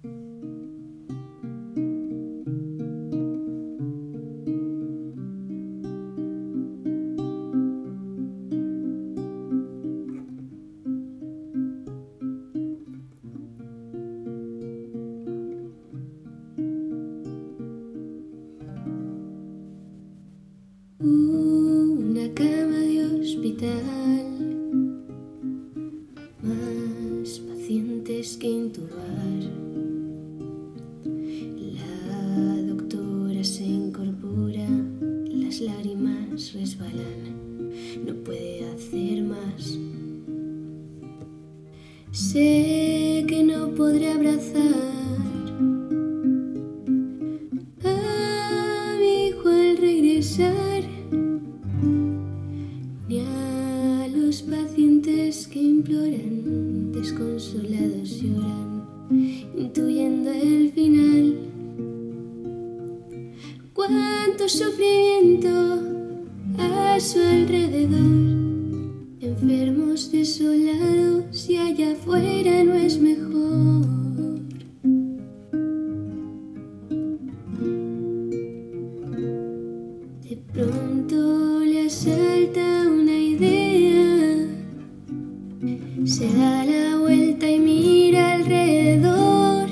Una cama de hospital, más pacientes que intubar. La doctora se incorpora, las lágrimas resbalan, no puede hacer más. Sé que no podré abrazar a mi hijo al regresar, ni a los pacientes que imploran, desconsolados lloran, intuyendo el final. Cuánto sufrimiento a su alrededor, enfermos desolados, y allá afuera no es mejor. De pronto le asalta una idea, se da la vuelta y mira alrededor.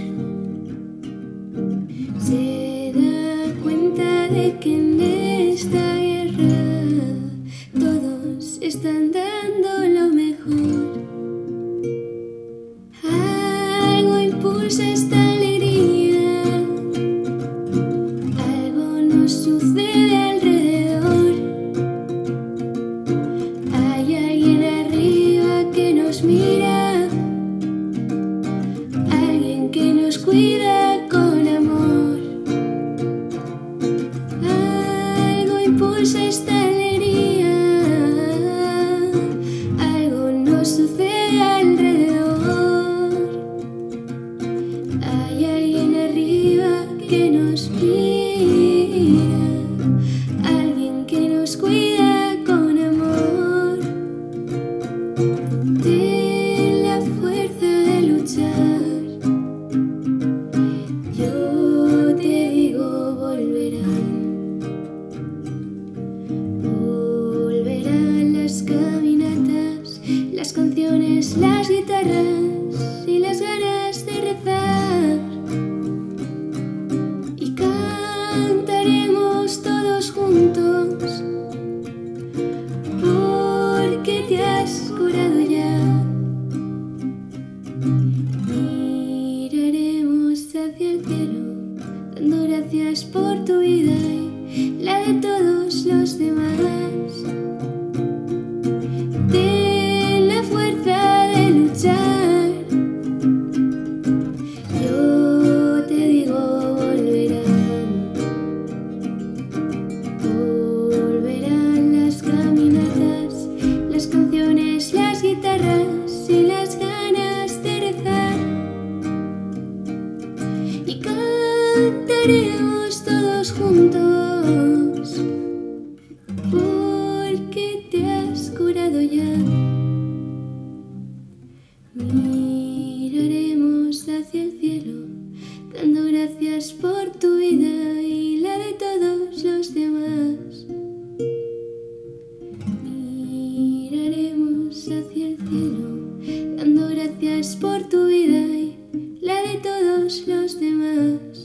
Se da cuenta de que en esta guerra todos están dando lo mejor. Algo impulsa esta alegría, algo nos sucede alrededor. Hay alguien arriba que nos mira, alguien que nos cuida con amor. Algo impulsa esta alegría, algo nos sucede alrededor. Hay alguien arriba que nos mira, alguien que nos cuida con amor. Ten la fuerza de luchar, yo te digo volverán. Volverán las caminatas, las canciones, las guitarras y las ganas de rezar. Y cantaremos todos juntos, porque te has curado ya. Miraremos hacia el cielo, dando gracias por tu vida y la de todos los demás. Ten la fuerza de luchar, yo te digo volverán. Volverán las caminatas, las canciones, las guitarras y las ganas de rezar. Y cantaremos todos juntos, porque te has curado ya. Miraremos hacia el cielo, dando gracias por tu vida y la de todos los demás. Miraremos hacia el cielo, dando gracias por tu vida y la de todos los demás.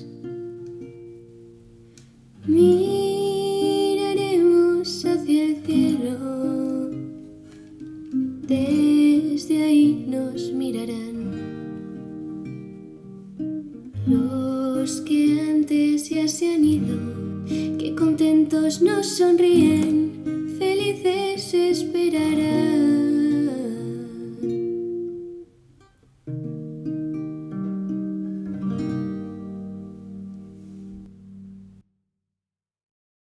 Miraremos hacia el cielo, desde ahí nos mirarán los que antes ya se han ido, que contentos nos sonríen, felices esperarán.